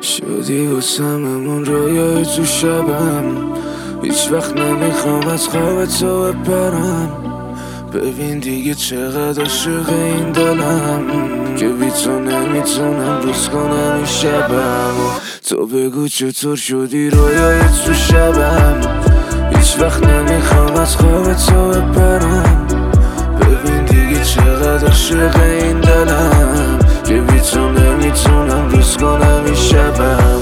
شدی واسممون رویای تو شبم، هیچ وقت نمیخوام از خواب تو بپرم. ببین دیگه چقدر عاشق این دلم که بی تو نمیتونم روز کنم این شبم. تو بگو چطور شدی رویای تو شبم، هیچ وقت نمیخوام از خواب تو بپرم. ببین دیگه چقدر عاشق این دلم که بی تو نمیتونم روز کنم این شبم.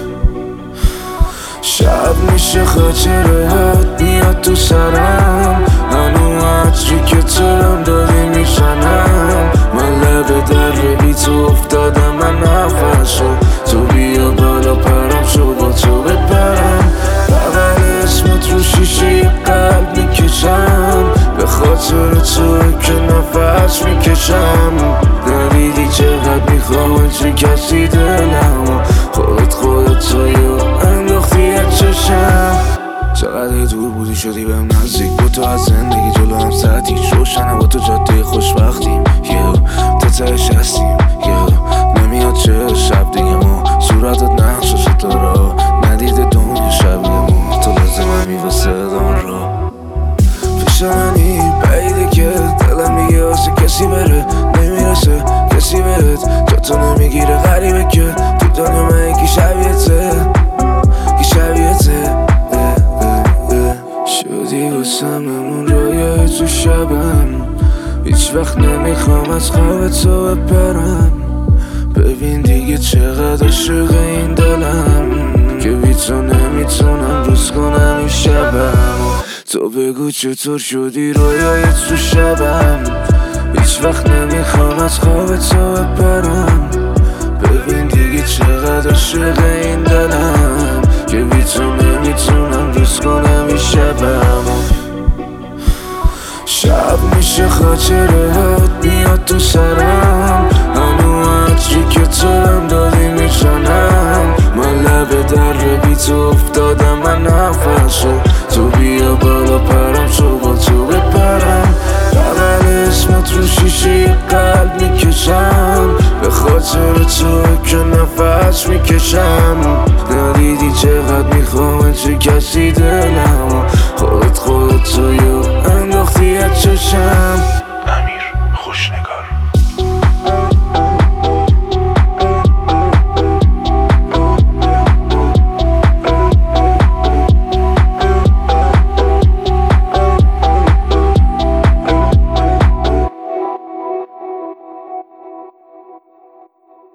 شب میشه خاطرات میاد تو سرم، هنو عطری که ترم داری میشنم. من لب در بی تو افتادم، من نفسو تو بیا بالا پرم شو با تو بپرم. بغل اسمت رو شیشه قلب میکشم، به خاطر تو که نفس میکشم. ندیدی چقدر میخوام چه کسی دلم، خودت تویو انداختی از چشم. چقدر دور بودی شدی بهم نزدیک، با تو از زندگی جلو هم سطحی روشنه، با تو جاده خوشبختیم تا تهش هستیم. نمیاد چه شب دیگه ما صورتت نقش و ستاره، ندیده دنیا شبیه ما، تو لازممی واسه دان را. پیش منی بعیده که دلم میگه واسه کسی بره، نمیرسه کسی بهت، جا تو نمیگیره غریبه که تو دنیا من یکی شبیهته. شدی واسممون رویای تو شبم، هیچ وقت نمیخوام از خواب تو بپرم. ببین دیگه چقدر عاشق این دلم که بی تو نمیتونم روز کنم این شبم. تو بگو چطور شدی رویای تو شبم، هیچ وقت نمیخوام از خواب تو بپرم. ببین دیگه چقدر عاشق این دلم که بی تو نمیتونم روز کنم این شبم. شب میشه خاطرات میاد تو سرم، هنو عطری که ترم داری میشنم. من لب در بی تو افتادم، من نفسو تو بیا بالا پرم شو با تو بپرم. بغل اسمت رو شیشه قلب میکشم، به خاطر تو که نفس میکشم. ندیدی چه